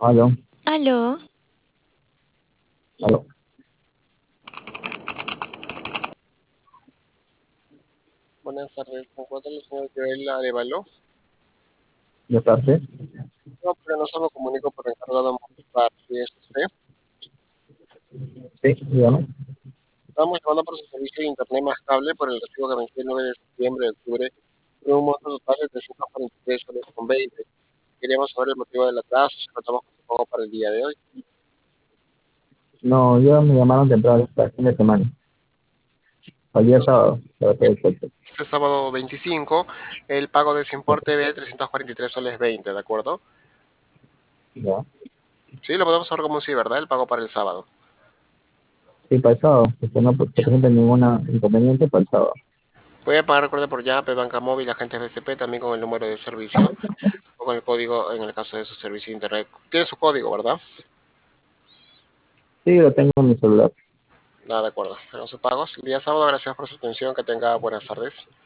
Aló, Aló, aló. Buenas tardes, ¿se encuentra el señor Joel Arevalo? ¿De parte? No, pero no se lo comunico por encargado de mostrar si es usted. Sí, dígame. Estamos llamando por su servicio de internet más cable por el recibo que venció el 9 de septiembre de octubre por un monto total de 343 soles con 20. Queríamos saber el motivo del atraso, si contamos con su pago para el día de hoy. No, yo me llamaron temprano para el fin de semana. Ayer sábado, para todo el coche. Este sábado 25, el pago de ese importe de 343 soles 20, ¿de acuerdo? Ya. Sí, lo podemos saber como sí, ¿verdad? El pago para el sábado. Sí, para el sábado, que no se presenta ningún inconveniente para el sábado. Puede pagar, recuerde, por Yape, Banca Móvil, agentes BCP, también con el número de servicio o con el código en el caso de su servicio de internet. Tiene su código, ¿verdad? Sí, lo tengo en mi celular. Nada, de acuerdo. Pero sus pagos el día sábado. Gracias por su atención. Que tenga buenas tardes.